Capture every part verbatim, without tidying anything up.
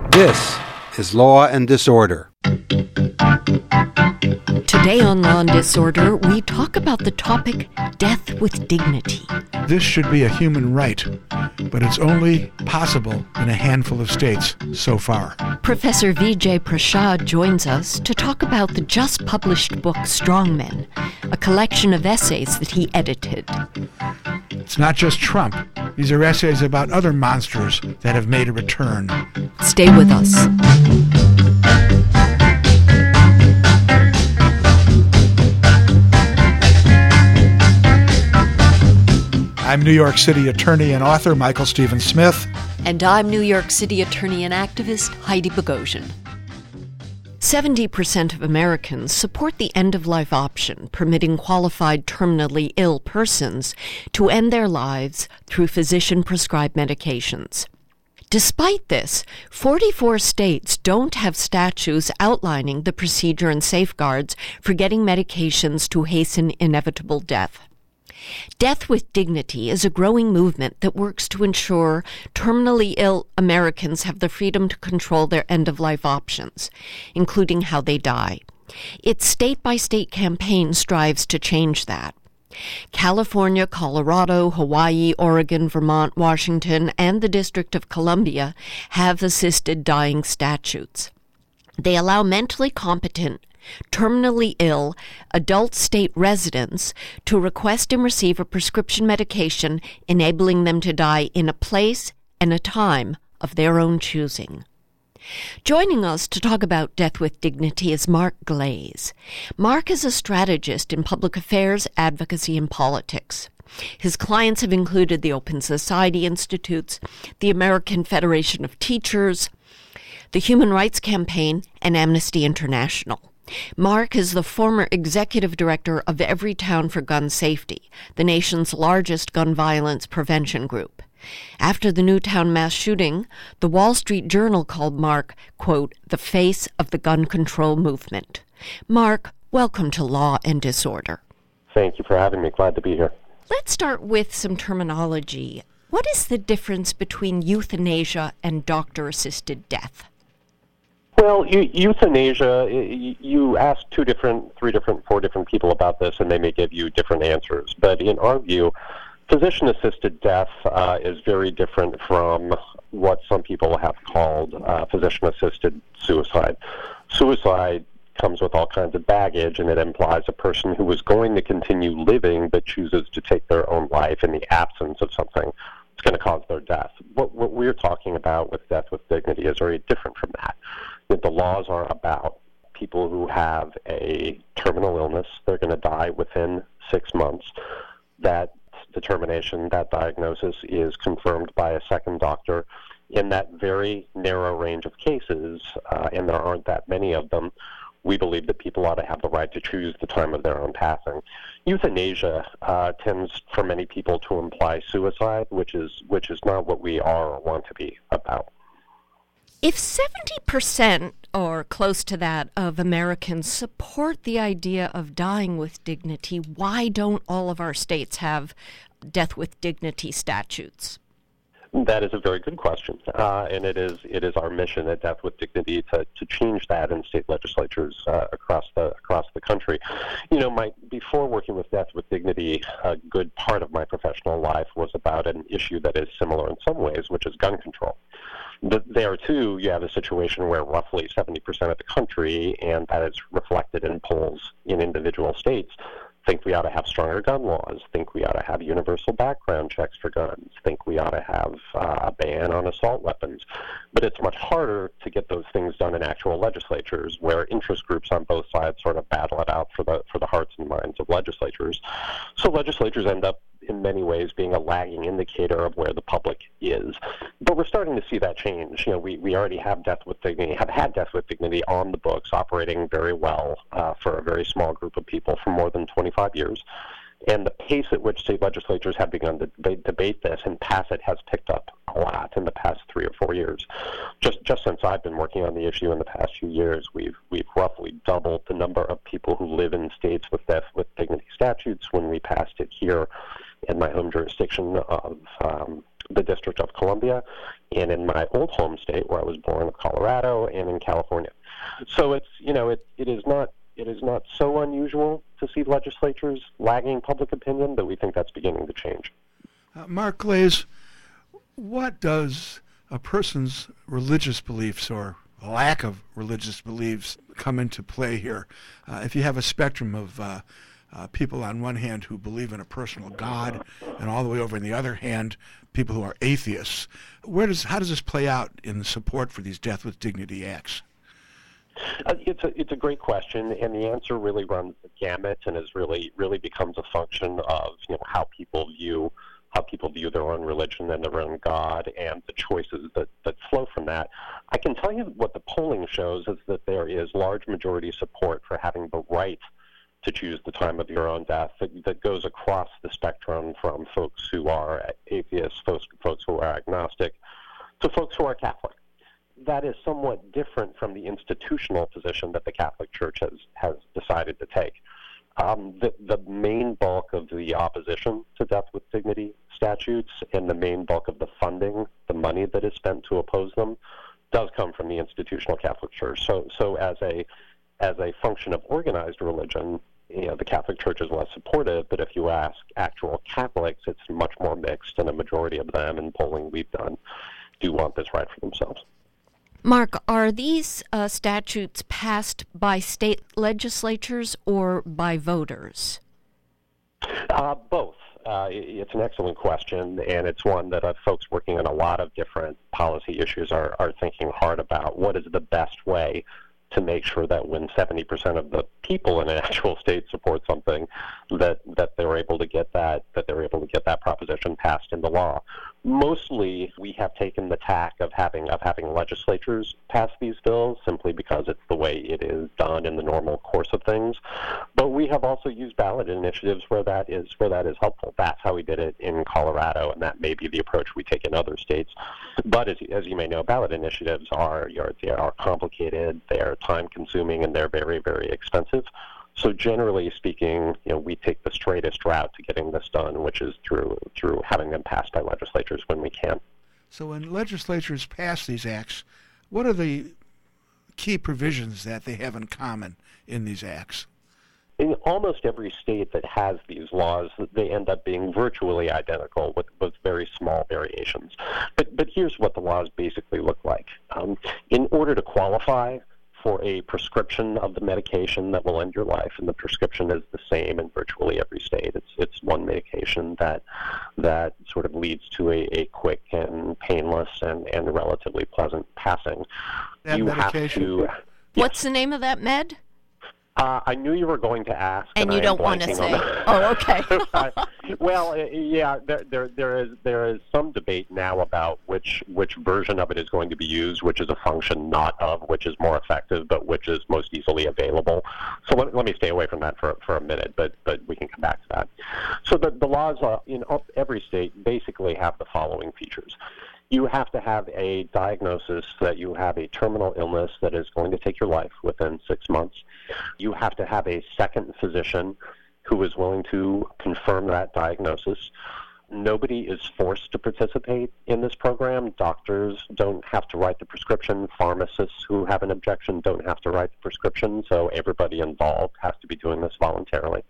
This is Law and Disorder. Today on Law and Disorder, we talk about the topic death with dignity. This should be a human right, but it's only possible in a handful of states so far. Professor Vijay Prashad joins us to talk about the just published book Strong Men, a collection of essays that he edited. It's not just Trump. These are essays about other monsters that have made a return. Stay with us. I'm New York City attorney and author Michael Stephen Smith. And I'm New York City attorney and activist Heidi Bogosian. seventy percent of Americans support the end-of-life option, permitting qualified terminally ill persons to end their lives through physician-prescribed medications. Despite this, forty-four states don't have statutes outlining the procedure and safeguards for getting medications to hasten inevitable death. Death with Dignity is a growing movement that works to ensure terminally ill Americans have the freedom to control their end-of-life options, including how they die. Its state-by-state campaign strives to change that. California, Colorado, Hawaii, Oregon, Vermont, Washington, and the District of Columbia have assisted dying statutes. They allow mentally competent, terminally ill adult state residents to request and receive a prescription medication enabling them to die in a place and a time of their own choosing. Joining us to talk about death with dignity is Mark Glaze. Mark is a strategist in public affairs, advocacy, and politics. His clients have included the Open Society Institutes, the American Federation of Teachers, the Human Rights Campaign, and Amnesty International. Mark is the former executive director of Everytown for Gun Safety, the nation's largest gun violence prevention group. After the Newtown mass shooting, the Wall Street Journal called Mark, quote, the face of the gun control movement. Mark, welcome to Law and Disorder. Thank you for having me. Glad to be here. Let's start with some terminology. What is the difference between euthanasia and doctor-assisted death? Well, eu- euthanasia, you ask two different, three different, four different people about this, and they may give you different answers. But in our view, physician-assisted death uh, is very different from what some people have called uh, physician-assisted suicide. Suicide comes with all kinds of baggage, and it implies a person who is going to continue living but chooses to take their own life in the absence of something that's going to cause their death. What, what we're talking about with death with dignity is very different from that. That the laws are about people who have a terminal illness. They're going to die within six months. That determination, that diagnosis is confirmed by a second doctor. In that very narrow range of cases, uh, and there aren't that many of them, we believe that people ought to have the right to choose the time of their own passing. Euthanasia uh, tends for many people to imply suicide, which is which is not what we are or want to be about. If seventy percent or close to that of Americans support the idea of dying with dignity, why don't all of our states have death with dignity statutes? That is a very good question, uh, and it is it is our mission at Death with Dignity to, to change that in state legislatures uh, across the across the country. You know, my before working with Death with Dignity, a good part of my professional life was about an issue that is similar in some ways, which is gun control. But there, too, you have a situation where roughly seventy percent of the country, and that is reflected in polls in individual states, think we ought to have stronger gun laws, think we ought to have universal background checks for guns, think we ought to have uh, a ban on assault weapons. But it's much harder to get those things done in actual legislatures where interest groups on both sides sort of battle it out for the for the hearts and minds of legislatures. So legislatures end up in many ways being a lagging indicator of where the public is. But we're starting to see that change. You know, we, we already have Death with Dignity, have had Death with Dignity on the books, operating very well uh, for a very small group of people for more than twenty-five years. And the pace at which state legislatures have begun to debate, debate this and pass it has picked up a lot in the past three or four years. Just just since I've been working on the issue in the past few years, we've we've roughly doubled the number of people who live in states with Death with Dignity statutes. When we passed it here in my home jurisdiction of um, the District of Columbia, and in my old home state where I was born, of Colorado, and in California. So it's, you know, it, it is not it is not so unusual to see legislatures lagging public opinion, but we think that's beginning to change. Uh, Mark Glaze, what does a person's religious beliefs or lack of religious beliefs come into play here? Uh, if you have a spectrum of uh, uh, people on one hand who believe in a personal God, and all the way over on the other hand, people who are atheists, where does how does this play out in the support for these Death with Dignity acts? Uh, it's a it's a great question, and the answer really runs the gamut, and is really really becomes a function of you know how people view how people view their own religion and their own God, and the choices that, that flow from that. I can tell you what the polling shows is that there is large majority support for having the right to choose the time of your own death that, that goes across the spectrum from folks who are atheists, folks, folks who are agnostic, to folks who are Catholic. That is somewhat different from the institutional position that the Catholic Church has, has decided to take. Um, the, the main bulk of the opposition to Death with Dignity statutes and the main bulk of the funding, the money that is spent to oppose them, does come from the institutional Catholic Church. So, so as a as a function of organized religion, you know, the Catholic Church is less supportive. But if you ask actual Catholics, it's much more mixed, and a majority of them, in polling we've done, do want this right for themselves. Mark, are these uh, statutes passed by state legislatures or by voters? Uh, both. Uh, it's an excellent question, and it's one that uh, folks working on a lot of different policy issues are, are thinking hard about. What is the best way to make sure that when seventy percent of the people in an actual state support something, that that they're able to get that that they're able to get that proposition passed into law. Mostly, we have taken the tack of having of having legislatures pass these bills simply because it's the way it is done in the normal course of things. But we have also used ballot initiatives where that is where that is helpful. That's how we did it in Colorado, and that may be the approach we take in other states. But as as you may know, ballot initiatives are they are complicated, they are time-consuming, and they're very, very expensive. So generally speaking, you know, we take the straightest route to getting this done, which is through through having them passed by legislatures when we can. So when legislatures pass these acts, what are the key provisions that they have in common in these acts? In almost every state that has these laws, they end up being virtually identical with, with very small variations. But but here's what the laws basically look like. Um, in order to qualify for a prescription of the medication that will end your life, and the prescription is the same in virtually every state. It's it's one medication that that sort of leads to a, a quick and painless and, and relatively pleasant passing. That you medication. have to. What's the name of that med? Uh, I knew you were going to ask, and, and you I don't want to say. Oh, okay. Well, uh, yeah, there, there, there is there is some debate now about which which version of it is going to be used, which is a function not of which is more effective, but which is most easily available. So let, let me stay away from that for for a minute, but but we can come back to that. So the the laws uh, in every state basically have the following features. You have to have a diagnosis that you have a terminal illness that is going to take your life within six months. You have to have a second physician who is willing to confirm that diagnosis. Nobody is forced to participate in this program. Doctors don't have to write the prescription. Pharmacists who have an objection don't have to write the prescription. So everybody involved has to be doing this voluntarily.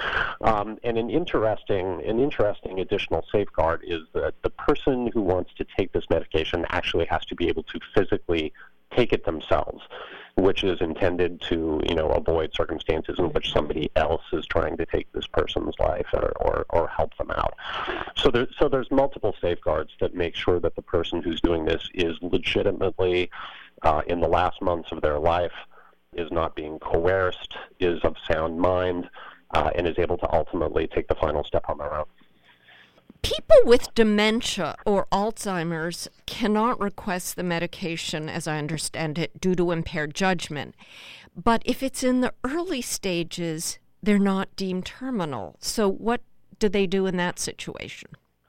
Um, and an interesting, an interesting additional safeguard is that the person who wants to take this medication actually has to be able to physically take it themselves, which is intended to, you know, avoid circumstances in which somebody else is trying to take this person's life or, or, or help them out. So, there, so there's multiple safeguards that make sure that the person who's doing this is legitimately, uh, in the last months of their life, is not being coerced, is of sound mind, uh, and is able to ultimately take the final step on their own. People with dementia or Alzheimer's cannot request the medication, as I understand it, due to impaired judgment. But if it's in the early stages, they're not deemed terminal. So what do they do in that situation?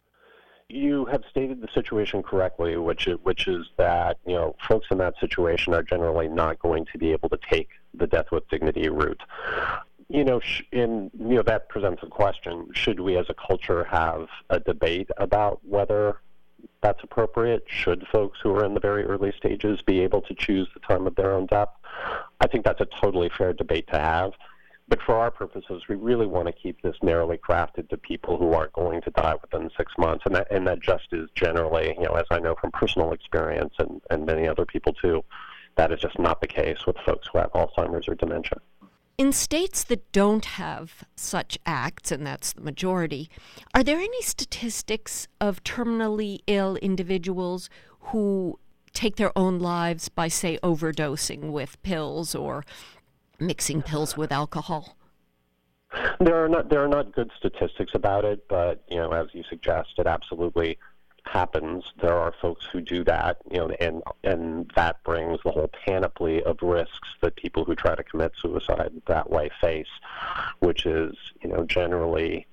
You have stated the situation correctly, which is, which is that, you know, folks in that situation are generally not going to be able to take the Death with Dignity route. You know, in, you know, that presents a question. Should we as a culture have a debate about whether that's appropriate. Should folks who are in the very early stages be able to choose the time of their own death? I think that's a totally fair debate to have. But for our purposes, we really want to keep this narrowly crafted to people who aren't going to die within six months. And that, and that just is generally, you know, as I know from personal experience and, and many other people too, that is just not the case with folks who have Alzheimer's or dementia. In states that don't have such acts, and that's the majority, are there any statistics of terminally ill individuals who take their own lives by, say, overdosing with pills or mixing pills with alcohol? There are not there are not good statistics about it, but you know, as you suggest, it absolutely happens. There are folks who do that, you know, and and that brings the whole panoply of risks that people who try to commit suicide that way face, which is, you know, generally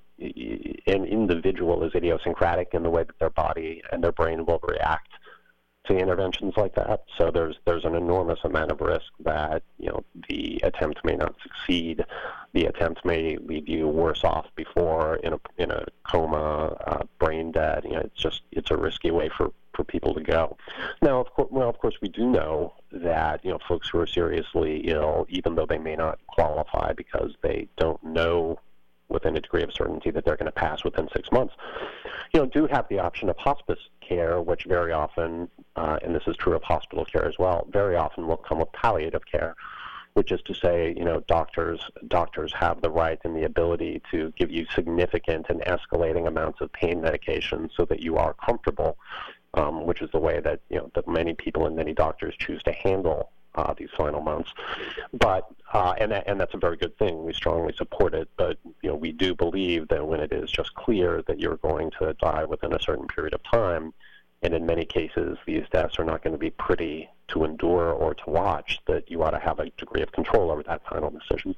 an individual is idiosyncratic in the way that their body and their brain will react to interventions like that. So there's there's an enormous amount of risk that, you know, the attempt may not succeed. The attempt may leave you worse off before in a in a coma, uh, brain dead. You know, it's just it's a risky way for, for people to go. Now, of course, well, of course, we do know that, you know, folks who are seriously ill, even though they may not qualify because they don't know within a degree of certainty that they're going to pass within six months, you know, do have the option of hospice care, which very often, uh, and this is true of hospital care as well, very often will come with palliative care, which is to say, you know, doctors doctors have the right and the ability to give you significant and escalating amounts of pain medication so that you are comfortable, um, which is the way that, you know, that many people and many doctors choose to handle Uh, these final months. But, uh, and, that, and that's a very good thing. We strongly support it, but, you know, we do believe that when it is just clear that you're going to die within a certain period of time, and in many cases these deaths are not going to be pretty to endure or to watch, that you ought to have a degree of control over that final decision.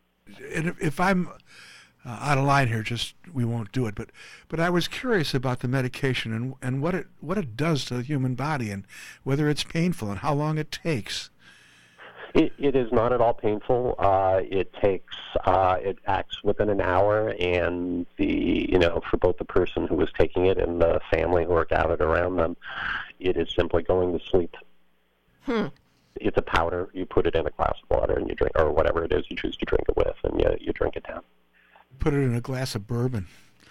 And if, if I'm uh, out of line here, just we won't do it, but but I was curious about the medication and, and what it what it does to the human body and whether it's painful and how long it takes. It, it is not at all painful. Uh, it takes, uh, it acts within an hour, and the, you know, for both the person who was taking it and the family who are gathered around them, it is simply going to sleep. Hmm. It's a powder. You put it in a glass of water and you drink, or whatever it is you choose to drink it with, and you, you drink it down. Put it in a glass of bourbon.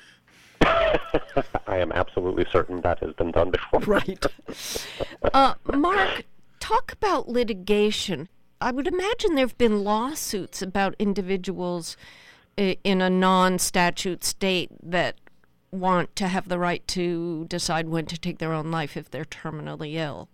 I am absolutely certain that has been done before. Right. uh, Mark, talk about litigation. I would imagine there have been lawsuits about individuals in a non-statute state that want to have the right to decide when to take their own life if they're terminally ill.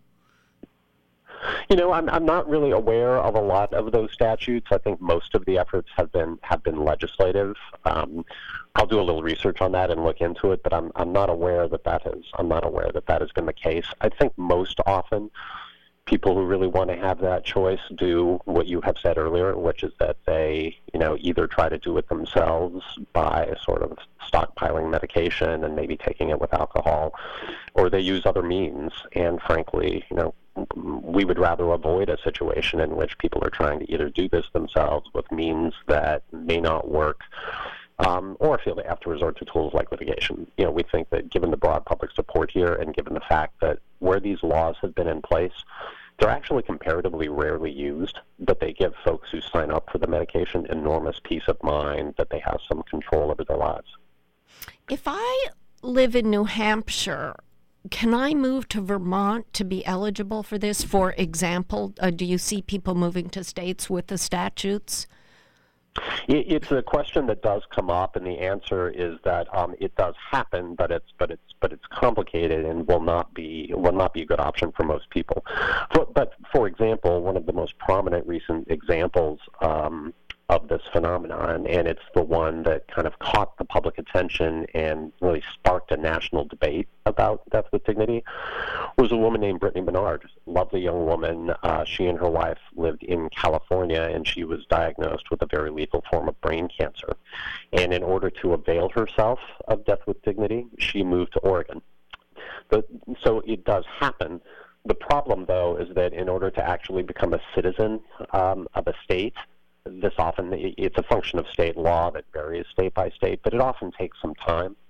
You know, I'm I'm not really aware of a lot of those statutes. I think most of the efforts have been have been legislative. Um, I'll do a little research on that and look into it, but I'm I'm not aware that that has I'm not aware that that has been the case. I think most often, people who really want to have that choice do what you have said earlier, which is that they, you know, either try to do it themselves by sort of stockpiling medication and maybe taking it with alcohol, or they use other means. And frankly, you know, we would rather avoid a situation in which people are trying to either do this themselves with means that may not work, um, or feel they have to resort to tools like litigation. You know, we think that given the broad public support here and given the fact that where these laws have been in place, they're actually comparatively rarely used, but they give folks who sign up for the medication enormous peace of mind that they have some control over their lives. If I live in New Hampshire, can I move to Vermont to be eligible for this? For example, uh, do you see people moving to states with the statutes? It's a question that does come up, and the answer is that um, it does happen, but it's but it's but it's complicated and will not be will not be a good option for most people. But, but for example, one of the most prominent recent examples um, of this phenomenon, and it's the one that kind of caught the public attention and really sparked a national debate about death with dignity, was a woman named Brittany Bernard. Lovely young woman. Uh, she and her wife lived in California, and she was diagnosed with a very lethal form of brain cancer. And in order to avail herself of death with dignity, she moved to Oregon. But, so it does happen. The problem, though, is that in order to actually become a citizen um, of a state, this often, it's a function of state law that varies state by state, but it often takes some time.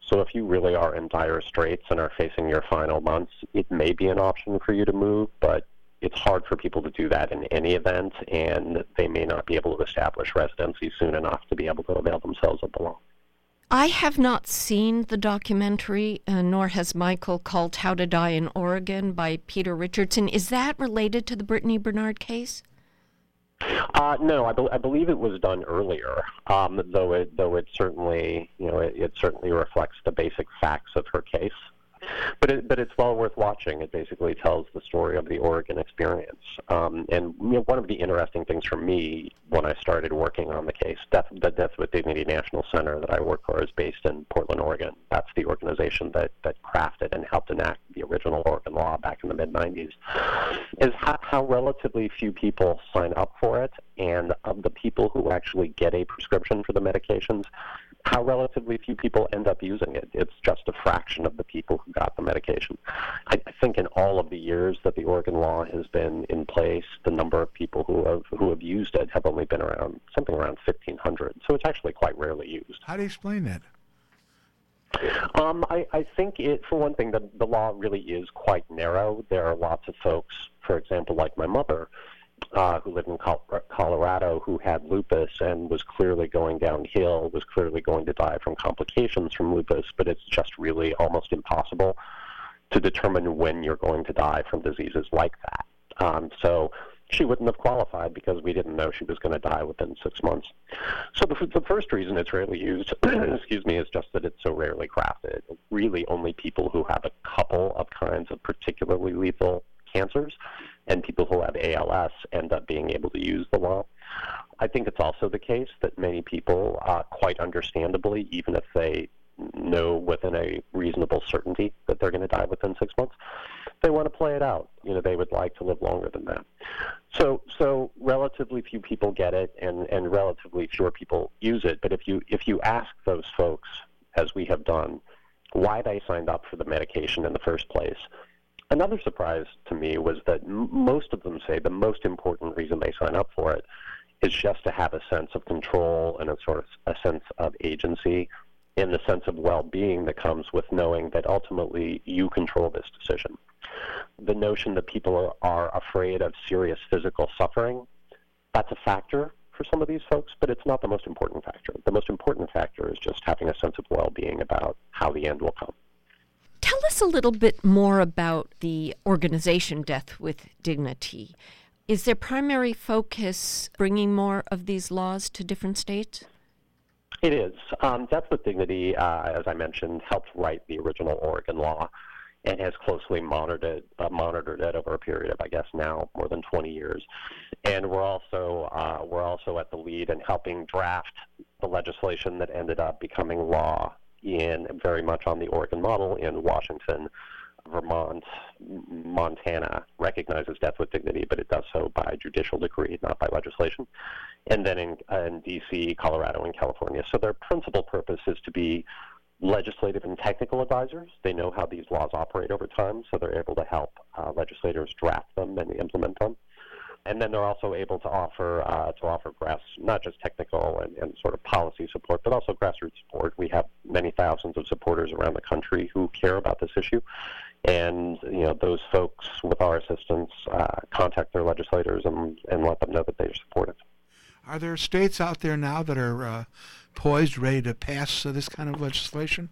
So if you really are in dire straits and are facing your final months, it may be an option for you to move, but it's hard for people to do that in any event, and they may not be able to establish residency soon enough to be able to avail themselves of the law. I have not seen the documentary, uh, nor has Michael, called How to Die in Oregon by Peter Richardson. Is that related to the Brittany Bernard case? Uh, no, I, be- I believe it was done earlier, um, though it though it certainly you know it, it certainly reflects the basic facts of her case. But it, but it's well worth watching. It basically tells the story of the Oregon experience. Um, and you know, one of the interesting things for me when I started working on the case, Death, the Death with Dignity National Center that I work for is based in Portland, Oregon. That's the organization that, that crafted and helped enact the original Oregon law back in the mid nineties, is how, how relatively few people sign up for it, and of the people who actually get a prescription for the medications, how relatively few people end up using it. It's just a fraction of the people who got the medication. I, I think in all of the years that the Oregon law has been in place, the number of people who have who have used it have only been around something around fifteen hundred. So it's actually quite rarely used. How do you explain that? Um, I, I think it, for one thing, the, the law really is quite narrow. There are lots of folks, for example, like my mother, Uh, who lived in Col- Colorado, who had lupus and was clearly going downhill, was clearly going to die from complications from lupus, but it's just really almost impossible to determine when you're going to die from diseases like that. Um, so she wouldn't have qualified because we didn't know she was going to die within six months. So the, the first reason it's rarely used, excuse me, is just that it's so rarely crafted. Really only people who have a couple of kinds of particularly lethal cancers and people who have A L S end up being able to use the law. I think it's also the case that many people, uh, quite understandably, even if they know within a reasonable certainty that they're going to die within six months, they want to play it out. You know, they would like to live longer than that. So, so relatively few people get it, and, and relatively fewer people use it. But if you if you ask those folks, as we have done, why they signed up for the medication in the first place, another surprise to me was that m- most of them say the most important reason they sign up for it is just to have a sense of control and a sort of a sense of agency, in the sense of well-being that comes with knowing that ultimately you control this decision. The notion that people are, are afraid of serious physical suffering, that's a factor for some of these folks, but it's not the most important factor. The most important factor is just having a sense of well-being about how the end will come. Tell us a little bit more about the organization Death with Dignity. Is their primary focus bringing more of these laws to different states? It is. Um, Death with Dignity, uh, as I mentioned, helped write the original Oregon law and has closely monitored it, uh, monitored it over a period of, I guess, now more than twenty years. And we're also uh, we're also at the lead in helping draft the legislation that ended up becoming law in very much on the Oregon model in Washington. Vermont, Montana recognizes Death with Dignity, but it does so by judicial decree, not by legislation. And then in, in D C, Colorado, and California. So their principal purpose is to be legislative and technical advisors. They know how these laws operate over time, so they're able to help uh, legislators draft them and implement them. And then they're also able to offer uh, to offer grass, not just technical and, and sort of policy support, but also grassroots support. We have many thousands of supporters around the country who care about this issue, and you know those folks, with our assistance, uh, contact their legislators and, and let them know that they support it. Are there states out there now that are uh, poised, ready to pass uh, this kind of legislation?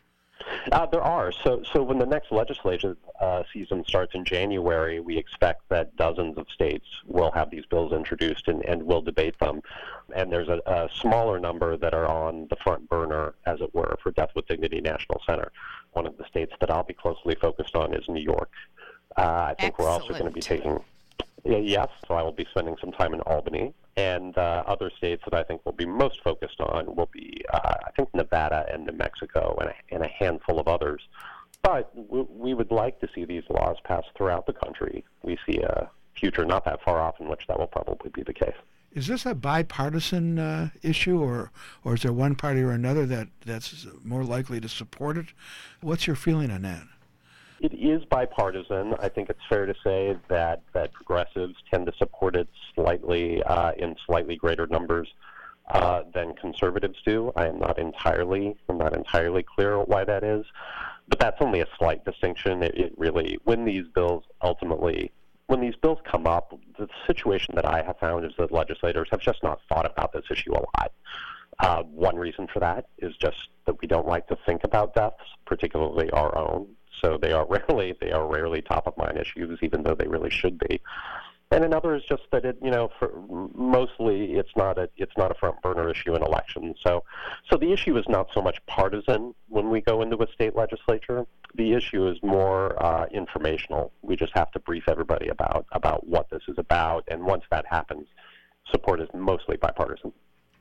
Uh, there are. So, so when the next legislative uh, season starts in January, we expect that dozens of states will have these bills introduced and, and will debate them. And there's a, a smaller number that are on the front burner, as it were, for Death with Dignity National Center. One of the states that I'll be closely focused on is New York. Uh, I think Excellent. We're also going to be taking... Yes, so I will be spending some time in Albany. And uh, other states that I think will be most focused on will be, uh, I think, Nevada and New Mexico and a, and a handful of others. But we, we would like to see these laws passed throughout the country. We see a future not that far off in which that will probably be the case. Is this a bipartisan uh, issue, or or is there one party or another that, that's more likely to support it? What's your feeling on that? It is bipartisan. I think it's fair to say that, that progressives tend to support it slightly uh, in slightly greater numbers uh, than conservatives do. I am not entirely, I'm not entirely clear why that is, but that's only a slight distinction. It, it really, when these bills ultimately, when these bills come up, the situation that I have found is that legislators have just not thought about this issue a lot. Uh, one reason for that is just that we don't like to think about deaths, particularly our own. So they are rarely they are rarely top of mind issues, even though they really should be. And another is just that it, you know, for mostly it's not a it's not a front burner issue in elections. So, so the issue is not so much partisan when we go into a state legislature. The issue is more uh, informational. We just have to brief everybody about about what this is about, and once that happens, support is mostly bipartisan.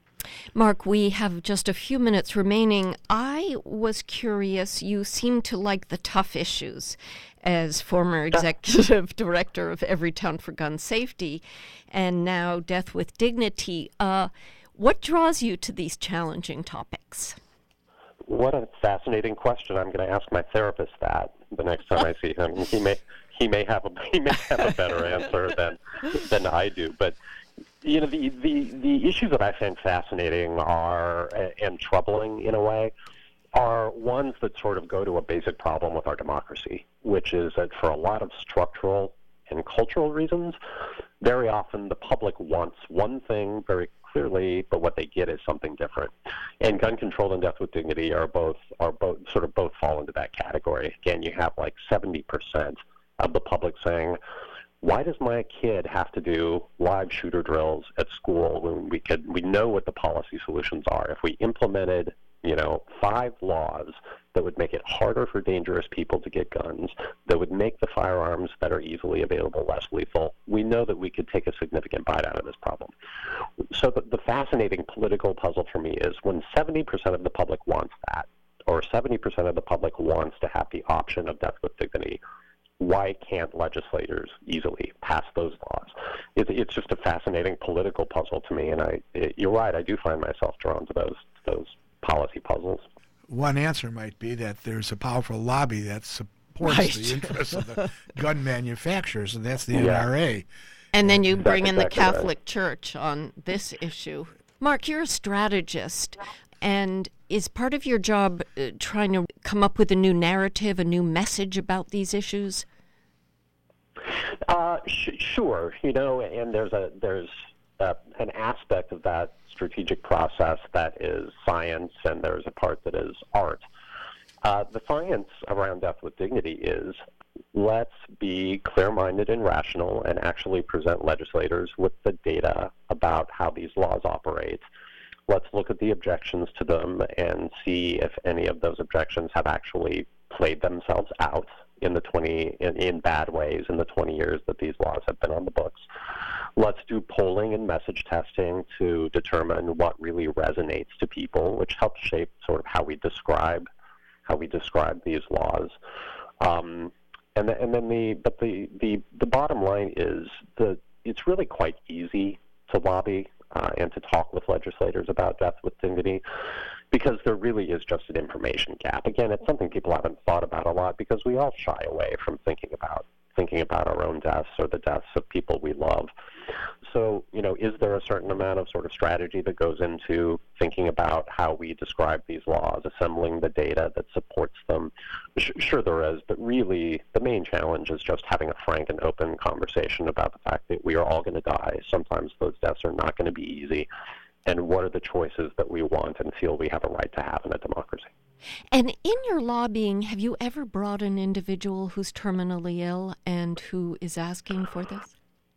Mark, we have just a few minutes remaining. I was curious, you seem to like the tough issues as former executive director of Everytown for Gun Safety and now Death with Dignity. Uh, what draws you to these challenging topics? What a fascinating question. I'm going to ask my therapist that the next time I see him. He may he may have a he may have a better answer than than I do, but you know, the, the, the issues that I find fascinating are, and troubling in a way, are ones that sort of go to a basic problem with our democracy, which is that for a lot of structural and cultural reasons, very often the public wants one thing very clearly, but what they get is something different. And gun control and Death with Dignity are both, are both sort of both fall into that category. Again, you have like seventy percent of the public saying, why does my kid have to do live shooter drills at school when we could we know what the policy solutions are? If we implemented, you know, five laws that would make it harder for dangerous people to get guns, that would make the firearms that are easily available less lethal, we know that we could take a significant bite out of this problem. So the, the fascinating political puzzle for me is when seventy percent of the public wants that, or seventy percent of the public wants to have the option of Death with Dignity, why can't legislators easily pass those laws? It, it's just a fascinating political puzzle to me, and I, it, you're right, I do find myself drawn to those those policy puzzles. One answer might be that there's a powerful lobby that supports right. the interests of the gun manufacturers, and that's the Yeah. N R A. And then you That's bring in the exactly right. Catholic Church on this issue. Mark, you're a strategist, and is part of your job uh, trying to come up with a new narrative, a new message about these issues? Uh, sh- sure, you know, and there's a there's uh, an aspect of that strategic process that is science, and there's a part that is art. Uh, the science around Death with Dignity is let's be clear-minded and rational and actually present legislators with the data about how these laws operate. Let's look at the objections to them and see if any of those objections have actually played themselves out in the twenty in, in bad ways in the twenty years that these laws have been on the books. Let's do polling and message testing to determine what really resonates to people, which helps shape sort of how we describe how we describe these laws. Um, and the, and then the but the, the the bottom line is the it's really quite easy to lobby uh, and to talk with legislators about Death with Dignity, because there really is just an information gap. Again, it's something people haven't thought about a lot because we all shy away from thinking about thinking about our own deaths or the deaths of people we love. So, you know, is there a certain amount of sort of strategy that goes into thinking about how we describe these laws, assembling the data that supports them? Sure there is, but really the main challenge is just having a frank and open conversation about the fact that we are all going to die. Sometimes those deaths are not going to be easy. And what are the choices that we want and feel we have a right to have in a democracy? And in your lobbying, have you ever brought an individual who's terminally ill and who is asking for this?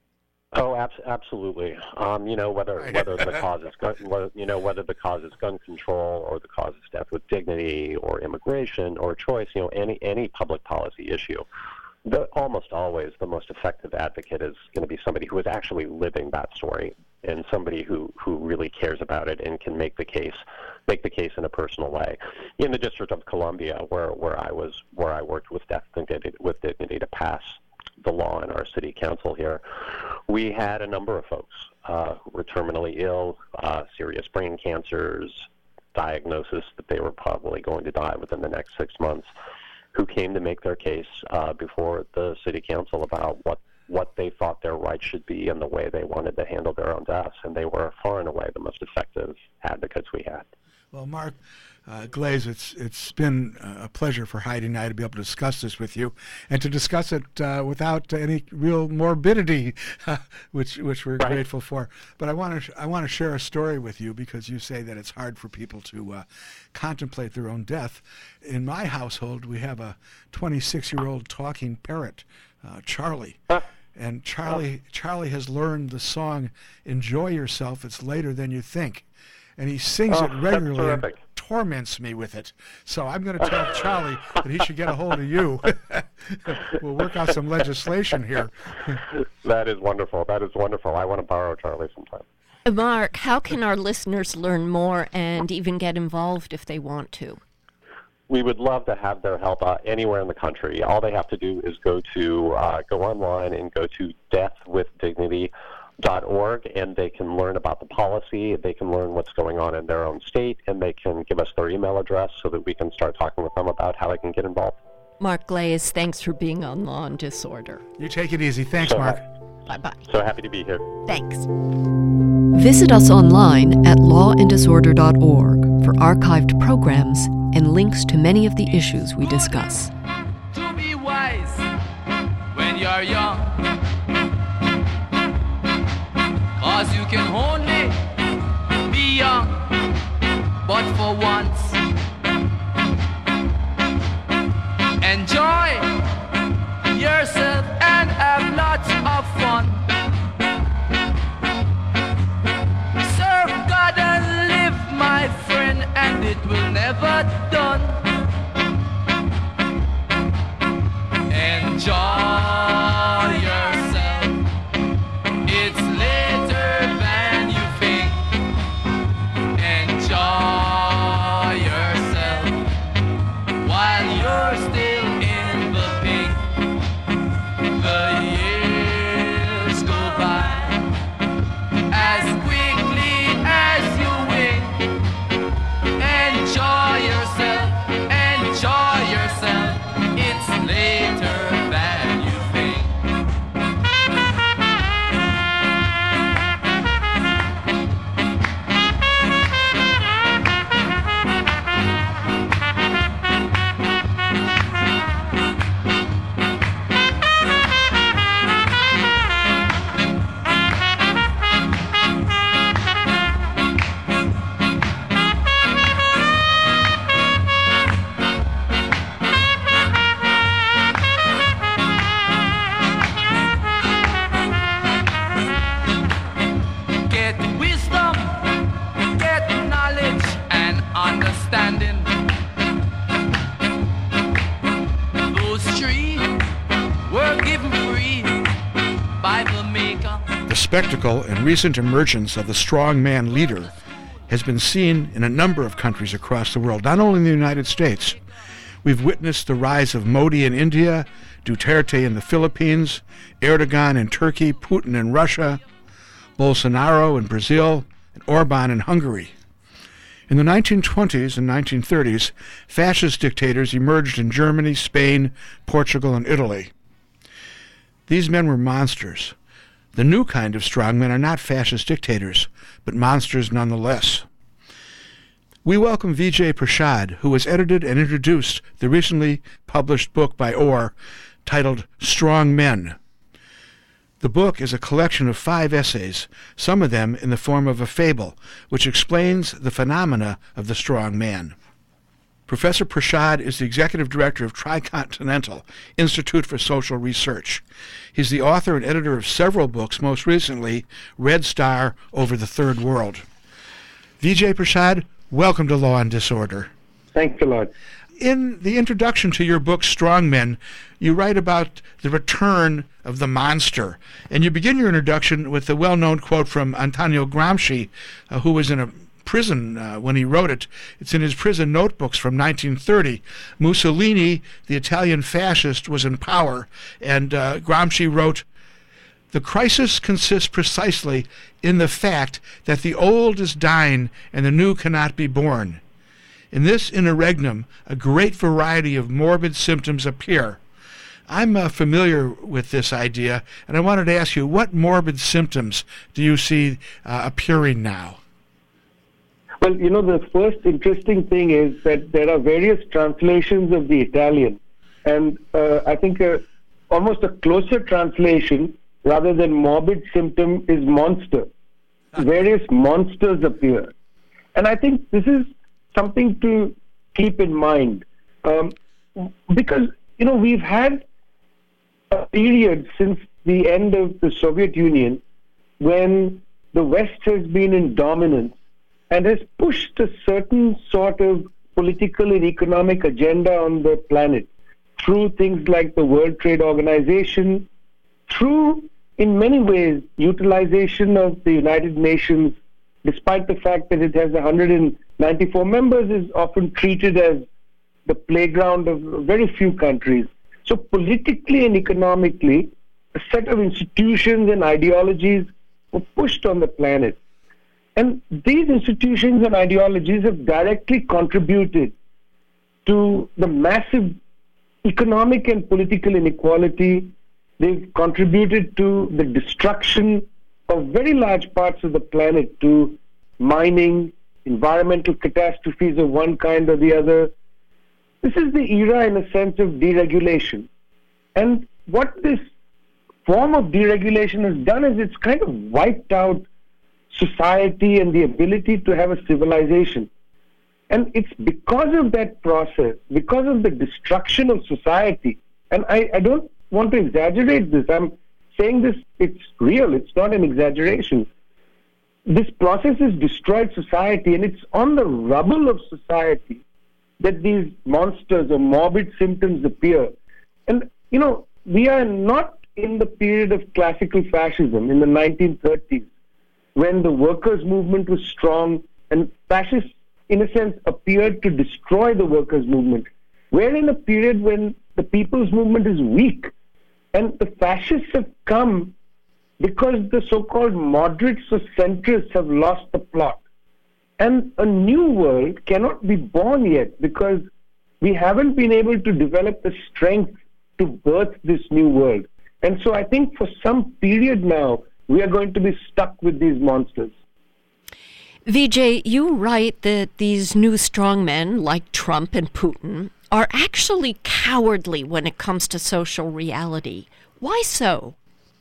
Oh, ab- absolutely. Um, you know, whether whether the cause is gun, whether, you know whether the cause is gun control or the cause is Death with Dignity or immigration or choice. You know, any any public policy issue. The, almost always, the most effective advocate is going to be somebody who is actually living that story, and somebody who, who really cares about it and can make the case make the case in a personal way. In the District of Columbia, where, where I was where I worked with Death with Dignity to pass the law in our city council here, we had a number of folks uh, who were terminally ill, uh, serious brain cancers, diagnosis that they were probably going to die within the next six months, who came to make their case uh, before the city council about what what they thought their rights rights should be and the way they wanted to handle their own deaths. And they were far and away the most effective advocates we had. Well, Mark uh, Glaze, it's it's been a pleasure for Heidi and I to be able to discuss this with you, and to discuss it uh, without any real morbidity, which which we're right. grateful for. But I want to I want to share a story with you, because you say that it's hard for people to uh, contemplate their own death. In my household, we have a twenty-six-year-old talking parrot, uh, Charlie. Huh. And Charlie Charlie has learned the song "Enjoy Yourself, It's Later Than You Think." And he sings oh, it regularly and terrific. torments me with it. So I'm going to tell Charlie that he should get a hold of you. We'll work out some legislation here. That is wonderful. That is wonderful. I want to borrow Charlie sometime. Mark, how can our listeners learn more and even get involved if they want to? We would love to have their help uh, anywhere in the country. All they have to do is go to uh, go online and go to death with dignity dot org, and they can learn about the policy. They can learn what's going on in their own state, and they can give us their email address so that we can start talking with them about how they can get involved. Mark Glaze, thanks for being on Law and Disorder. You take it easy. Thanks, so Mark. Bye-bye. So happy to be here. Thanks. Visit us online at law and disorder dot org for archived programs and links to many of the issues we discuss. To be wise when you're young, 'cause you can only be young, but for once. Enjoy yourself and have lots of fun. Serve God and live, my friend, and it will never done. Enjoy yourself. It's later than you think. Enjoy yourself while you're still in the pink. The years go by as quickly as you wink. Enjoy yourself, enjoy yourself. It's later than you think. Get wisdom, get knowledge and understanding. Those three were given free by the Maker. The spectacle and recent emergence of the strongman leader has been seen in a number of countries across the world, not only in the United States. We've witnessed the rise of Modi in India, Duterte in the Philippines, Erdogan in Turkey, Putin in Russia, Bolsonaro in Brazil, and Orban in Hungary. In the nineteen twenties and nineteen thirties, fascist dictators emerged in Germany, Spain, Portugal, and Italy. These men were monsters. The new kind of strongmen are not fascist dictators, but monsters nonetheless. We welcome Vijay Prashad, who has edited and introduced the recently published book by Orr titled Strong Men. The book is a collection of five essays, some of them in the form of a fable, which explains the phenomena of the strong man. Professor Prashad is the executive director of Tricontinental Institute for Social Research. He's the author and editor of several books, most recently Red Star Over the Third World. Vijay Prashad, welcome to Law and Disorder. Thanks a lot. In the introduction to your book, Strong Men, you write about the return of the monster. And you begin your introduction with the well-known quote from Antonio Gramsci, uh, who was in a prison uh, when he wrote it. It's in his prison notebooks from nineteen thirty. Mussolini, the Italian fascist, was in power, and uh, Gramsci wrote, "The crisis consists precisely in the fact that the old is dying and the new cannot be born. In this interregnum, a great variety of morbid symptoms appear. I'm uh, familiar with this idea, and I wanted to ask you, what morbid symptoms do you see uh, appearing now? Well, you know, the first interesting thing is that there are various translations of the Italian, and uh, I think uh, almost a closer translation, rather than morbid symptom, is monster. Various monsters appear. And I think this is something to keep in mind, um, because, you know, we've had a period since the end of the Soviet Union when the West has been in dominance and has pushed a certain sort of political and economic agenda on the planet through things like the World Trade Organization, through, in many ways, utilization of the United Nations, despite the fact that it has one hundred ninety-four members, is often treated as the playground of very few countries. So politically and economically, a set of institutions and ideologies were pushed on the planet. And these institutions and ideologies have directly contributed to the massive economic and political inequality. They've contributed to the destruction of very large parts of the planet, to mining, environmental catastrophes of one kind or the other. This is the era, in a sense, of deregulation. And what this form of deregulation has done is it's kind of wiped out society and the ability to have a civilization. And it's because of that process, because of the destruction of society, and I, I don't want to exaggerate this, I'm saying this, it's real, it's not an exaggeration. This process has destroyed society, and it's on the rubble of society that these monsters or morbid symptoms appear. And, you know, we are not in the period of classical fascism in the nineteen thirties, when the workers' movement was strong and fascists, in a sense, appeared to destroy the workers' movement. We're in a period when the people's movement is weak, and the fascists have come because the so-called moderates or centrists have lost the plot. And a new world cannot be born yet because we haven't been able to develop the strength to birth this new world. And so I think for some period now, we are going to be stuck with these monsters. Vijay, you write that these new strongmen like Trump and Putin are actually cowardly when it comes to social reality. Why so?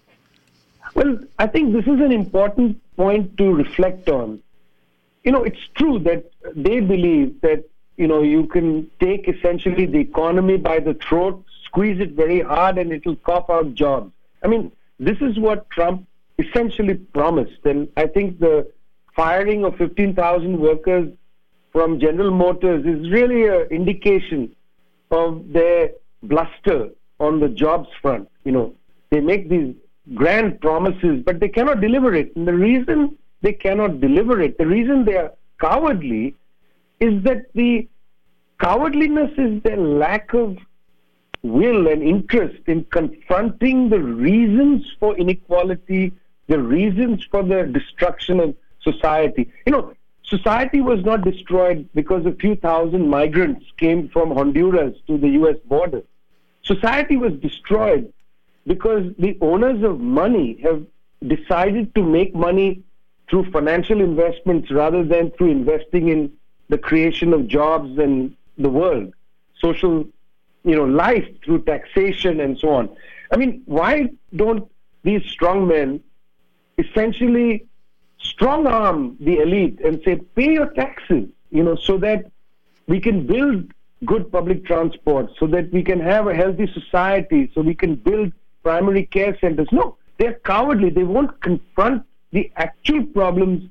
Well, I think this is an important point to reflect on. You know, it's true that they believe that, you know, you can take essentially the economy by the throat, squeeze it very hard, and it will cough out jobs. I mean, this is what Trump essentially promised. And I think the firing of fifteen thousand workers from General Motors is really an indication of their bluster on the jobs front. You know, they make these grand promises, but they cannot deliver it. And the reason they cannot deliver it, the reason they are cowardly, is that the cowardliness is their lack of will and interest in confronting the reasons for inequality, the reasons for the destruction of society. You know, society was not destroyed because a few thousand migrants came from Honduras to the U S border. Society was destroyed because the owners of money have decided to make money through financial investments rather than through investing in the creation of jobs and the world, social, you know, life through taxation and so on. I mean, why don't these strong men essentially strong-arm the elite and say, pay your taxes, you know, so that we can build good public transport, so that we can have a healthy society, so we can build primary care centers? No, they're cowardly. They won't confront the actual problems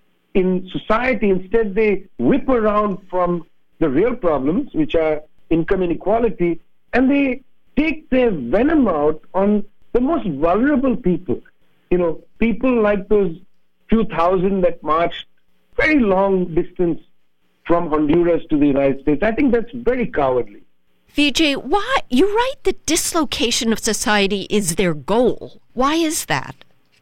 in society. Instead, they whip around from the real problems, which are income inequality, and they take their venom out on the most vulnerable people. You know, people like those few thousand that marched very long distance from Honduras to the United States. I think that's very cowardly. Vijay, why you write that dislocation of society is their goal. Why is that?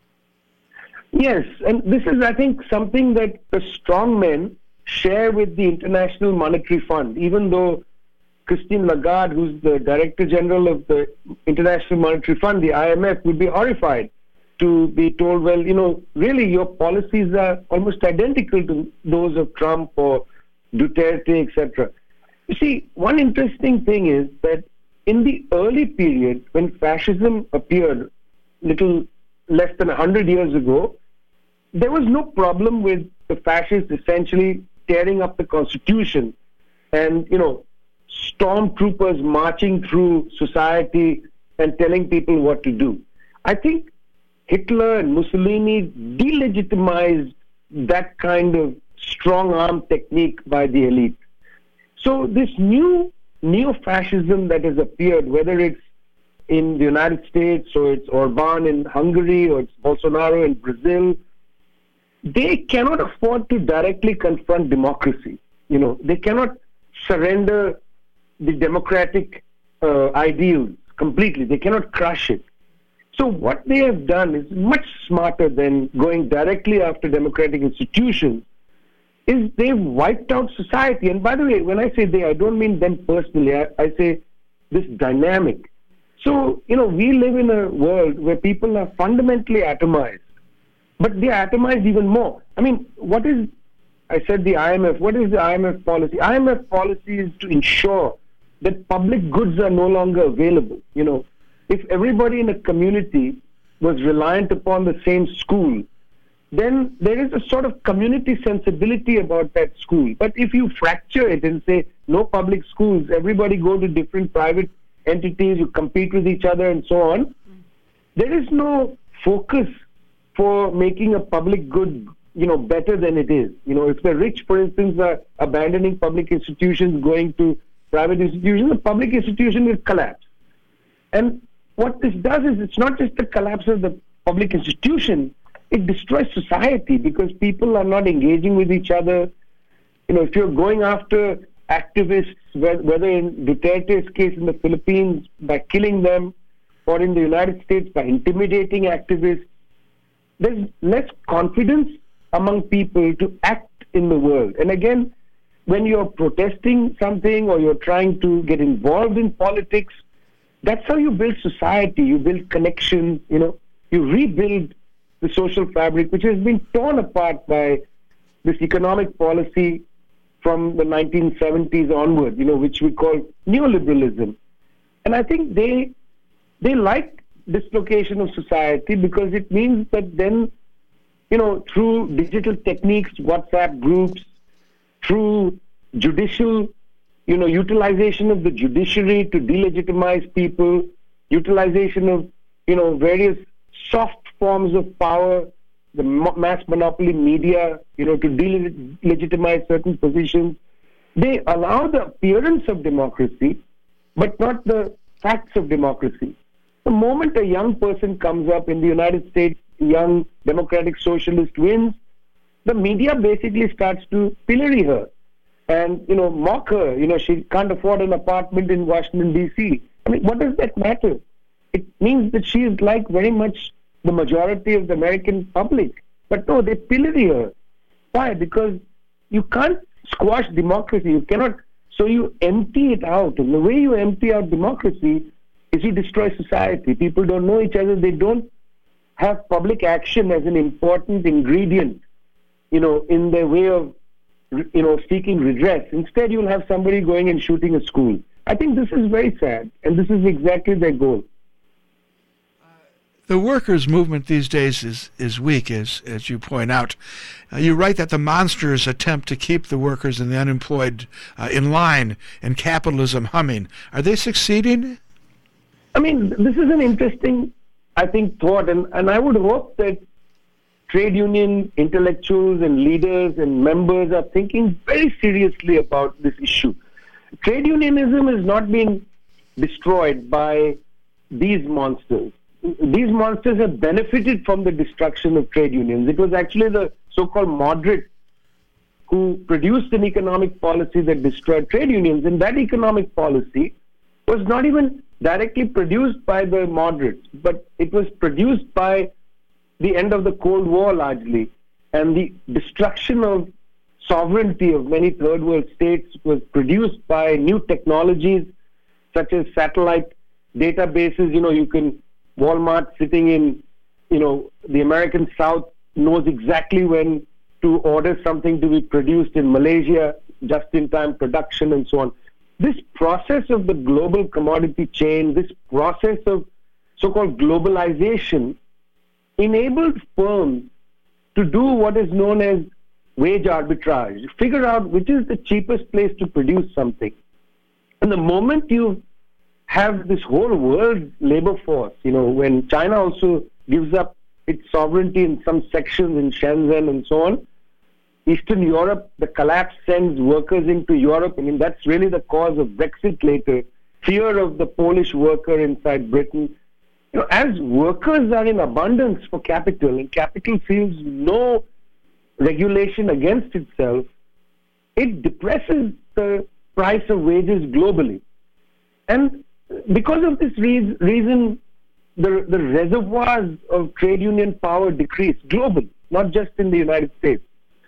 Yes, and this is, I think, something that the strong men share with the International Monetary Fund, even though Christine Lagarde, who's the Director General of the International Monetary Fund, the I M F, would be horrified to be told, well, you know, really your policies are almost identical to those of Trump or Duterte, et cetera. You see, one interesting thing is that in the early period, when fascism appeared, little less than one hundred years ago, there was no problem with the fascists essentially tearing up the Constitution and, you know, stormtroopers marching through society and telling people what to do. I think Hitler and Mussolini delegitimized that kind of strong-arm technique by the elite. So this new neo-fascism that has appeared, whether it's in the United States or it's Orban in Hungary or it's Bolsonaro in Brazil, they cannot afford to directly confront democracy. You know, they cannot surrender the democratic uh, ideals completely. They cannot crush it. So what they have done is much smarter than going directly after democratic institutions, is they've wiped out society. And by the way, when I say they, I don't mean them personally. I, I say this dynamic. So, you know, we live in a world where people are fundamentally atomized, but they are atomized even more. I mean, what is, I said the I M F, what is the I M F policy? I M F policy is to ensure that public goods are no longer available. You know, if everybody in a community was reliant upon the same school, then there is a sort of community sensibility about that school. But if you fracture it and say, no public schools, everybody go to different private entities, you compete with each other and so on, there is no focus for making a public good, you know, better than it is. You know, if the rich, for instance, are abandoning public institutions, going to private institutions, the public institution will collapse. And what this does is, it's not just the collapse of the public institution, it destroys society because people are not engaging with each other. You know, if you're going after activists, whether in Duterte's case in the Philippines by killing them, or in the United States by intimidating activists, there's less confidence among people to act in the world. And again, when you're protesting something or you're trying to get involved in politics, that's how you build society. You build connections, you know, you rebuild the social fabric, which has been torn apart by this economic policy from the nineteen seventies onward, you know, which we call neoliberalism. And I think they they like dislocation of society because it means that then, you know, through digital techniques, WhatsApp groups, through judicial, you know, utilization of the judiciary to delegitimize people, utilization of, you know, various soft forms of power, the mass monopoly media, you know, to delegitimize certain positions. They allow the appearance of democracy, but not the facts of democracy. The moment a young person comes up in the United States, a young democratic socialist wins, the media basically starts to pillory her and, you know, mock her. You know, she can't afford an apartment in Washington, D C I mean, what does that matter? It means that she is like very much the majority of the American public. But no, they pillory her. Why? Because you can't squash democracy. You cannot. So you empty it out. And the way you empty out democracy is you destroy society. People don't know each other. They don't have public action as an important ingredient, you know, in their way of, you know, seeking redress. Instead, you'll have somebody going and shooting a school. I think this is very sad, and this is exactly their goal. The workers' movement these days is, is weak, as as you point out. Uh, you write that the monsters attempt to keep the workers and the unemployed uh, in line and capitalism humming. Are they succeeding? I mean, this is an interesting, I think, thought, and, and I would hope that trade union intellectuals and leaders and members are thinking very seriously about this issue. Trade unionism is not being destroyed by these monsters. These monsters have benefited from the destruction of trade unions. It was actually the so-called moderates who produced an economic policy that destroyed trade unions. And that economic policy was not even directly produced by the moderates, but it was produced by the end of the Cold War largely and the destruction of sovereignty of many third world states was produced by new technologies such as satellite databases. You know, you can, Walmart sitting in, you know, the American South knows exactly when to order something to be produced in Malaysia, just-in-time production and so on. This process of the global commodity chain, this process of so-called globalization enabled firms to do what is known as wage arbitrage, figure out which is the cheapest place to produce something. And the moment you have this whole world labor force, you know, when China also gives up its sovereignty in some sections in Shenzhen and so on, Eastern Europe, the collapse sends workers into Europe. I mean, that's really the cause of Brexit later, fear of the Polish worker inside Britain. You know, as workers are in abundance for capital, and capital feels no regulation against itself, it depresses the price of wages globally. And because of this re- reason, the, the reservoirs of trade union power decrease globally, not just in the United States.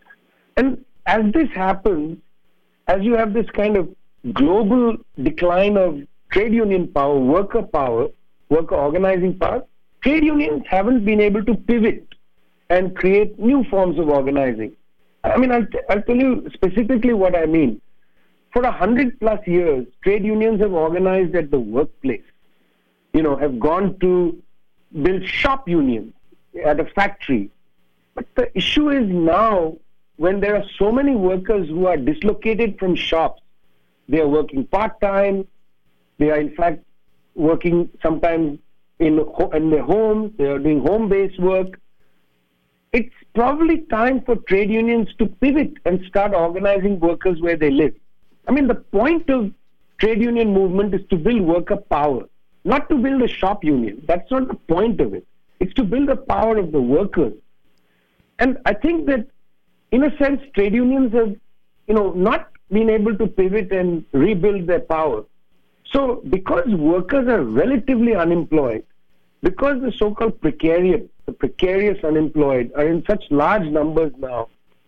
And as this happens, as you have this kind of global decline of trade union power, worker power, worker organizing power, trade unions haven't been able to pivot and create new forms of organizing. I mean, I'll, t- I'll tell you specifically what I mean. For a hundred plus years, trade unions have organized at the workplace, you know, have gone to build shop unions at a factory. But the issue is now, when there are so many workers who are dislocated from shops, they are working part-time, they are in fact working sometimes in, in their homes, they are doing home-based work. It's probably time for trade unions to pivot and start organizing workers where they live. I mean, the point of trade union movement is to build worker power, not to build a shop union. That's not the point of it. It's to build the power of the workers. And I think that, in a sense, trade unions have, you know, not been able to pivot and rebuild their power. So because workers are relatively unemployed, because the so-called precariat, the precarious unemployed are in such large numbers now,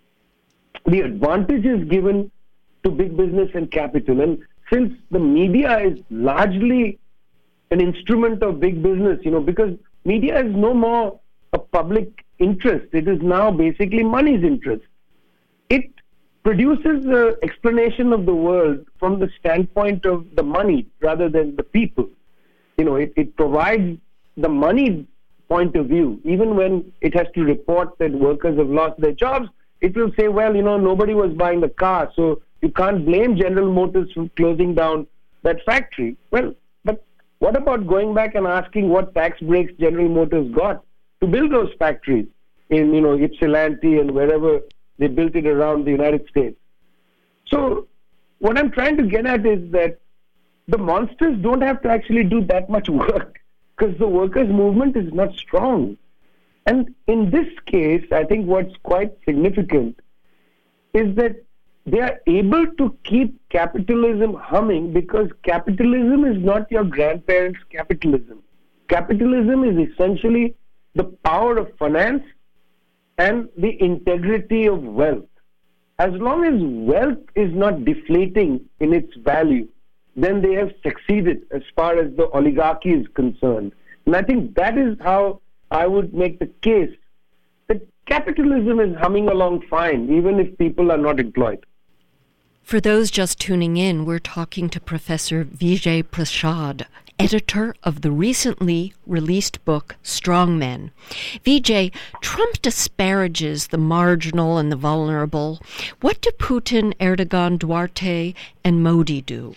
the advantage is given to big business and capital. And since the media is largely an instrument of big business, you know, because media is no more a public interest, it is now basically money's interest. It produces the explanation of the world from the standpoint of the money rather than the people. You know, it, it provides the money point of view. Even when it has to report that workers have lost their jobs, it will say, well, you know, nobody was buying the car, so you can't blame General Motors for closing down that factory. Well, but what about going back and asking what tax breaks General Motors got to build those factories in, you know, Ypsilanti and wherever they built it around the United States? So what I'm trying to get at is that the monsters don't have to actually do that much work because the workers' movement is not strong. And in this case, I think what's quite significant is that they are able to keep capitalism humming because capitalism is not your grandparents' capitalism. Capitalism is essentially the power of finance and the integrity of wealth. As long as wealth is not deflating in its value, then they have succeeded as far as the oligarchy is concerned. And I think that is how I would make the case that capitalism is humming along fine, even if people are not employed. For those just tuning in, we're talking to Professor Vijay Prashad, editor of the recently released book, Strong Men. Vijay, Trump disparages the marginal and the vulnerable. What do Putin, Erdogan, Duterte, and Modi do?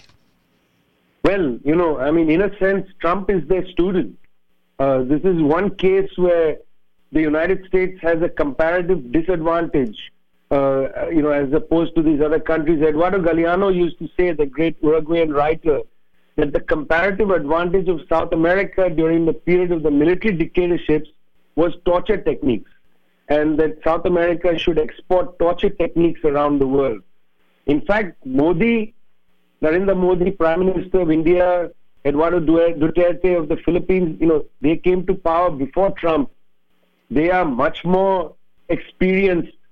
Well, you know, I mean, in a sense, Trump is their student. Uh, this is one case where the United States has a comparative disadvantage, uh, you know, as opposed to these other countries. Eduardo Galeano used to say, the great Uruguayan writer, that the comparative advantage of South America during the period of the military dictatorships was torture techniques, and that South America should export torture techniques around the world. In fact, Modi, Narendra Modi, Prime Minister of India, Eduardo Duterte of the Philippines, you know, they came to power before Trump. They are much more experienced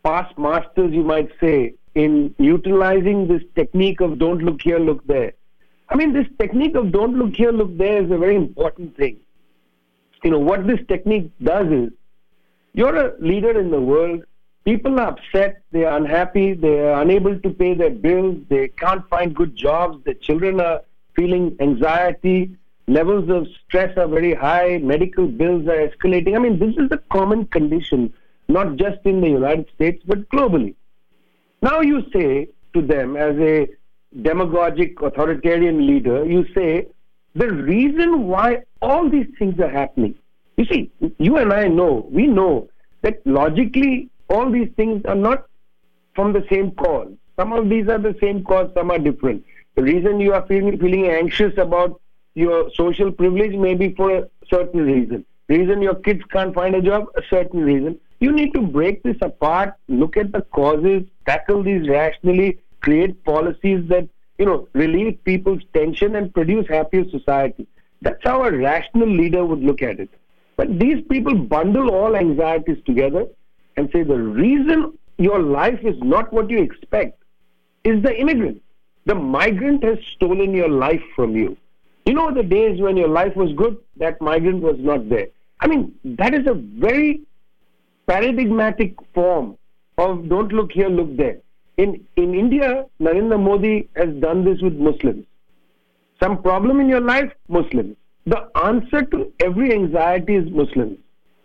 past masters, you might say, in utilizing this technique of don't look here, look there. I mean, this technique of don't look here, look there is a very important thing. You know, what this technique does is, you're a leader in the world, people are upset, they are unhappy, they are unable to pay their bills, they can't find good jobs, their children are feeling anxiety, levels of stress are very high, medical bills are escalating. I mean, this is a common condition, not just in the United States, but globally. Now you say to them, as a demagogic authoritarian leader, you say, the reason why all these things are happening. You see, you and I know, we know that logically all these things are not from the same cause. Some of these are the same cause, some are different. The reason you are feeling, feeling anxious about your social privilege may be for a certain reason. The reason your kids can't find a job, a certain reason. You need to break this apart, look at the causes, tackle these rationally, create policies that, you know, relieve people's tension and produce happier society. That's how a rational leader would look at it. But these people bundle all anxieties together and say the reason your life is not what you expect is the immigrant. The migrant has stolen your life from you. You know the days when your life was good, that migrant was not there. I mean, that is a very paradigmatic form of don't look here, look there. In, in India, Narendra Modi has done this with Muslims. Some problem in your life, Muslims. The answer to every anxiety is Muslims.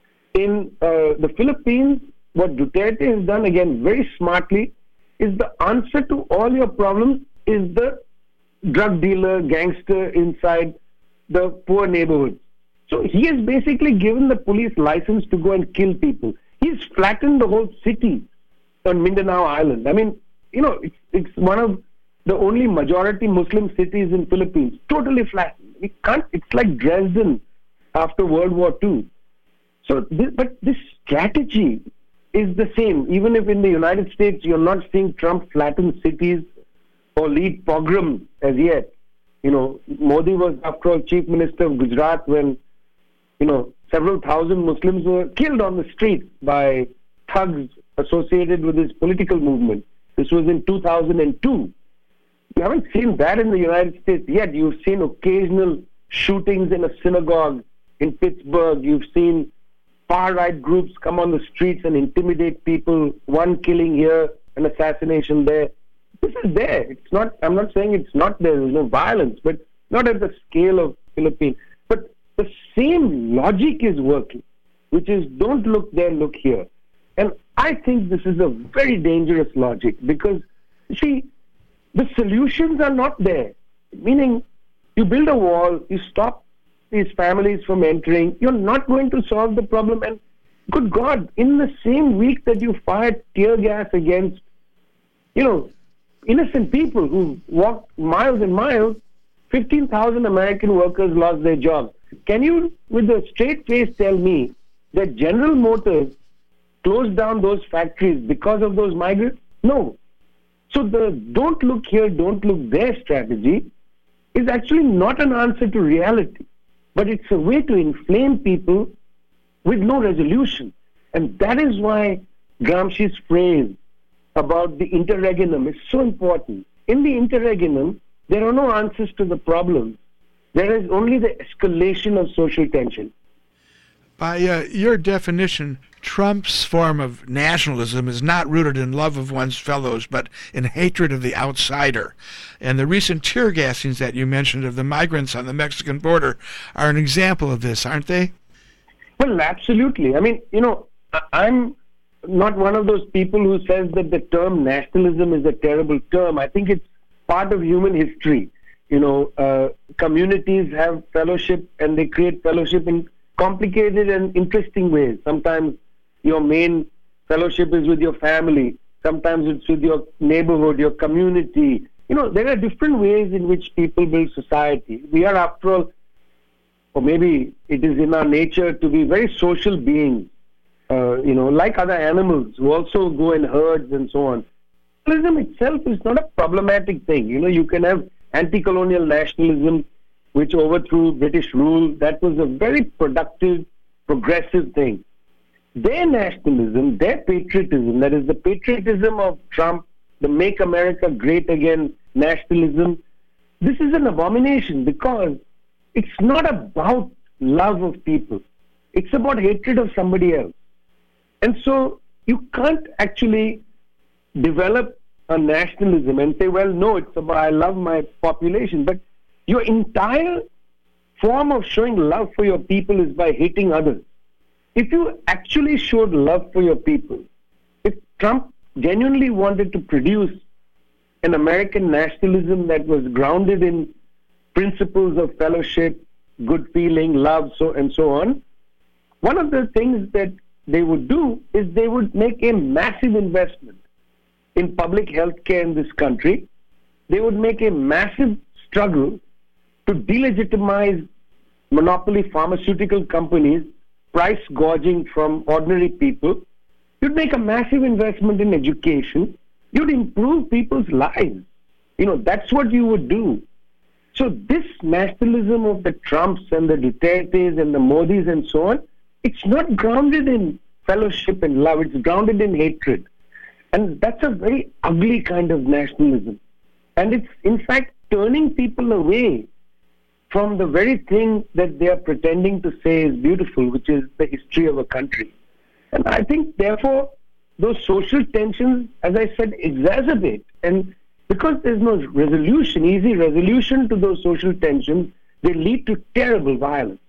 In uh, the Philippines, what Duterte has done, again, very smartly, is the answer to all your problems is the drug dealer, gangster inside the poor neighborhoods. So he has basically given the police license to go and kill people. He's flattened the whole city on Mindanao Island. I mean, you know, it's, it's one of the only majority Muslim cities in Philippines. Totally flattened. We can't, it's like Dresden after World War Two. So, this, but this strategy is the same. Even if in the United States you're not seeing Trump flatten cities or lead pogroms as yet. You know, Modi was, after all, Chief Minister of Gujarat when, you know, several thousand Muslims were killed on the streets by thugs associated with his political movement. This was in two thousand two. You haven't seen that in the United States yet. You've seen occasional shootings in a synagogue in Pittsburgh. You've seen far-right groups come on the streets and intimidate people, one killing here, an assassination there. This is there. It's not, I'm not saying it's not there. There's no violence, but not at the scale of Philippines. But the same logic is working, which is don't look there, look here. And I think this is a very dangerous logic because, you see, the solutions are not there. Meaning, you build a wall, you stop these families from entering, you're not going to solve the problem. And good God, in the same week that you fired tear gas against, you know, innocent people who walked miles and miles, fifteen thousand American workers lost their jobs. Can you, with a straight face, tell me that General Motors closed down those factories because of those migrants? No. So the don't look here, don't look there strategy is actually not an answer to reality, but it's a way to inflame people with no resolution. And that is why Gramsci's phrase about the interregnum is so important. In the interregnum, there are no answers to the problems. There is only the escalation of social tension. By uh, your definition, Trump's form of nationalism is not rooted in love of one's fellows, but in hatred of the outsider. And the recent tear gassings that you mentioned of the migrants on the Mexican border are an example of this, aren't they? Well, absolutely. I mean, you know, I'm not one of those people who says that the term nationalism is a terrible term. I think it's part of human history. You know, uh, communities have fellowship and they create fellowship in complicated and interesting ways. Sometimes your main fellowship is with your family. Sometimes it's with your neighborhood, your community. You know, there are different ways in which people build society. We are, after all, or maybe it is in our nature to be very social beings, uh, you know, like other animals who also go in herds and so on. Nationalism itself is not a problematic thing. You know, you can have anti-colonial nationalism, which overthrew British rule. That was a very productive, progressive thing. their nationalism, their patriotism, that is the patriotism of Trump, the Make America Great Again nationalism, this is an abomination because it's not about love of people. It's about hatred of somebody else. And so you can't actually develop a nationalism and say, well, no, it's about I love my population. But your entire form of showing love for your people is by hating others. If you actually showed love for your people, if Trump genuinely wanted to produce an American nationalism that was grounded in principles of fellowship, good feeling, love, so and so on, one of the things that they would do is they would make a massive investment in public health care in this country. They would make a massive struggle to delegitimize monopoly pharmaceutical companies, price gouging from ordinary people. You'd make a massive investment in education. You'd improve people's lives. You know, that's what you would do. So this nationalism of the Trumps and the Dutertes and the Modis and so on, it's not grounded in fellowship and love. It's grounded in hatred. And that's a very ugly kind of nationalism. And it's, in fact, turning people away from the very thing that they are pretending to say is beautiful, which is the history of a country. And I think, therefore, those social tensions, as I said, exacerbate. And because there's no resolution, easy resolution to those social tensions, they lead to terrible violence.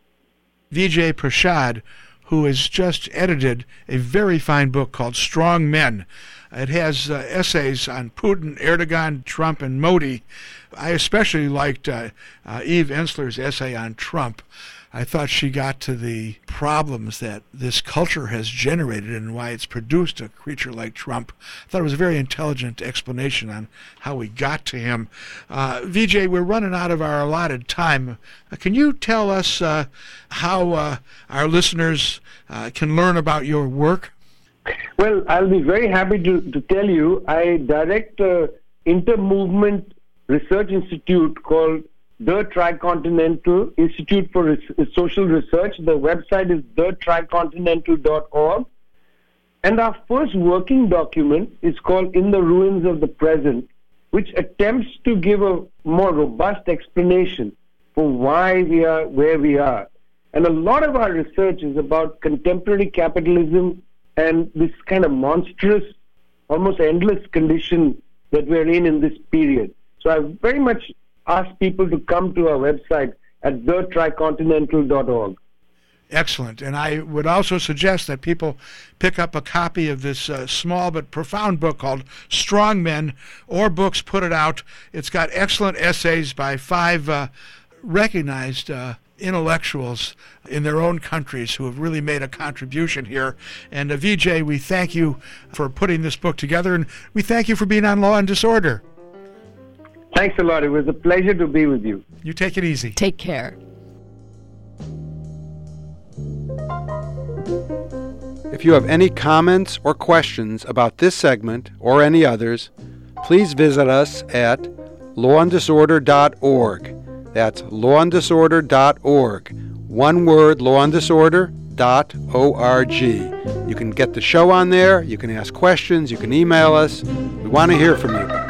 Vijay Prashad, who has just edited a very fine book called Strong Men. It has uh, essays on Putin, Erdogan, Trump, and Modi. I especially liked uh, uh, Eve Ensler's essay on Trump. I thought she got to the problems that this culture has generated and why it's produced a creature like Trump. I thought it was a very intelligent explanation on how we got to him. Uh, Vijay, we're running out of our allotted time. Uh, can you tell us uh, how uh, our listeners uh, can learn about your work? Well, I'll be very happy to, to tell you. I direct an inter-movement research institute called the Tricontinental Institute for Res- Social Research. The website is the tricontinental dot org. And our first working document is called In the Ruins of the Present, which attempts to give a more robust explanation for why we are where we are. And a lot of our research is about contemporary capitalism and this kind of monstrous, almost endless condition that we're in in this period. So I very much ask people to come to our website at the tricontinental dot org. Excellent. And I would also suggest that people pick up a copy of this uh, small but profound book called Strong Men, or books put it out. It's got excellent essays by five uh, recognized uh, intellectuals in their own countries who have really made a contribution here. And uh, Vijay, we thank you for putting this book together, and we thank you for being on Law and Disorder. Thanks a lot. It was a pleasure to be with you. You take it easy. Take care. If you have any comments or questions about this segment or any others, please visit us at law and disorder dot org. That's law and disorder dot org. One word, law and disorder dot org. You can get the show on there. You can ask questions. You can email us. We want to hear from you.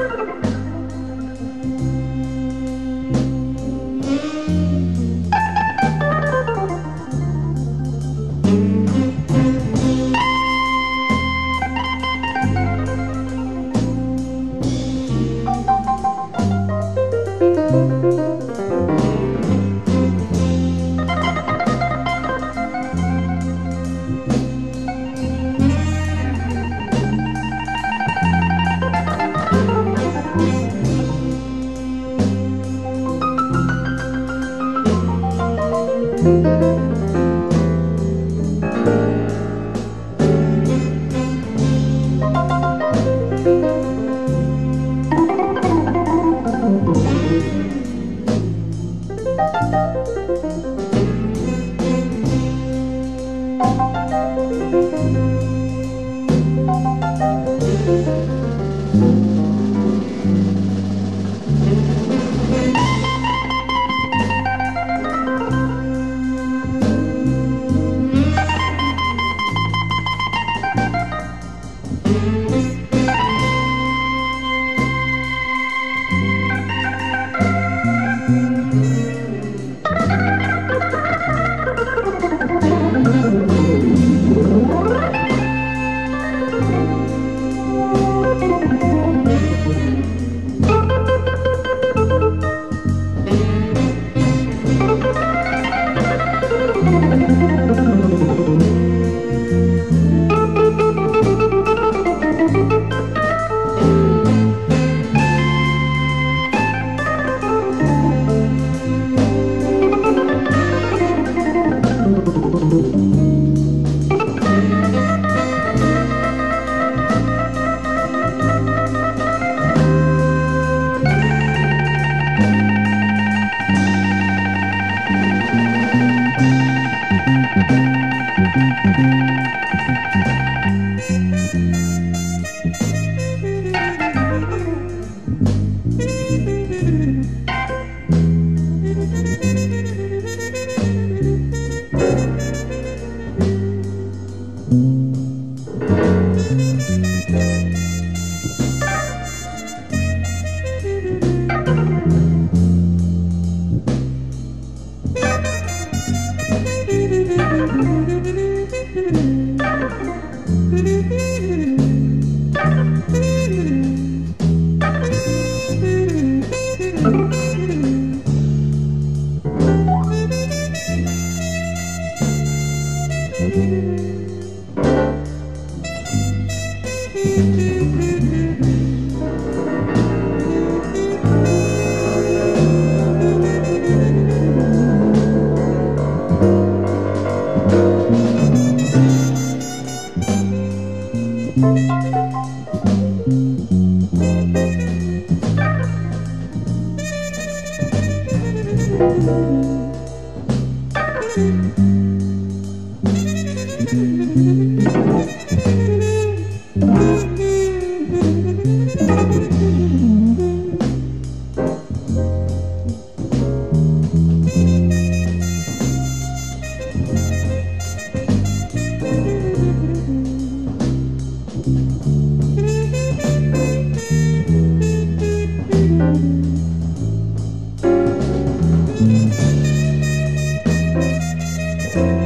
Thank you.